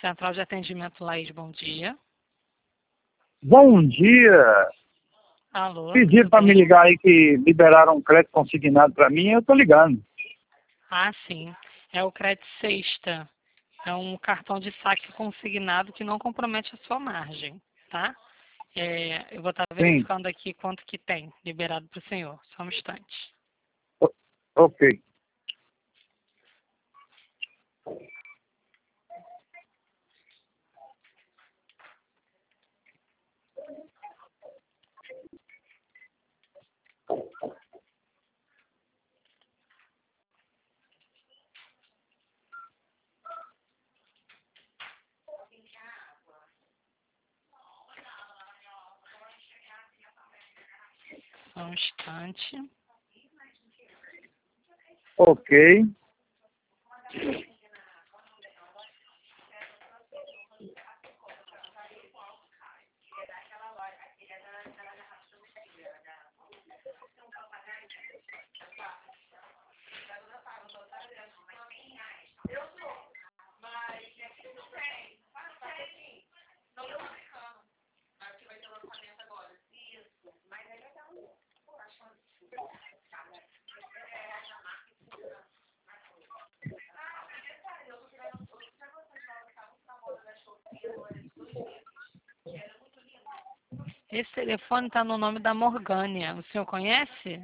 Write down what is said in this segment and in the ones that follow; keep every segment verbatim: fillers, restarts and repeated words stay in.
Central de Atendimento Laís, bom dia. Bom dia. Alô, Pediram para me ligar aí que liberaram um crédito consignado para mim, eu tô ligando. Ah, sim. É o Crédito Sexta. É um cartão de saque consignado que não compromete a sua margem, tá? É, eu vou estar Sim. verificando aqui quanto que tem liberado para o senhor. Só um instante. O- ok. Só um instante. Ok. Esse telefone está no nome da Morgânia. O senhor conhece?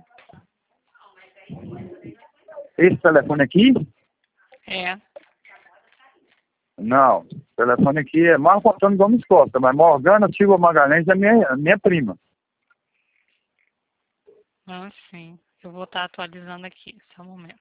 Esse telefone aqui? É. Não. O telefone aqui é Marco Antônio Gomes Costa, mas Morgana Silva Magalhães é minha, minha prima. Ah, sim. Eu vou estar atualizando aqui. Só um momento.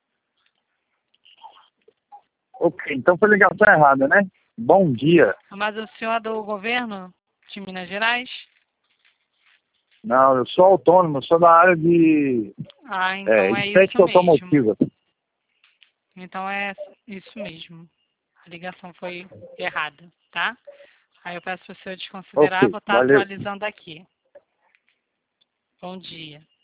Ok, então foi ligação errada, né? Bom dia. Mas o senhor é do governo de Minas Gerais? Não, eu sou autônomo, eu sou da área de Ah, é, então é isso estética mesmo. automotiva. Então é isso mesmo. A ligação foi errada, tá? Aí eu peço para o senhor desconsiderar, Ok, vou estar valeu. atualizando aqui. Bom dia.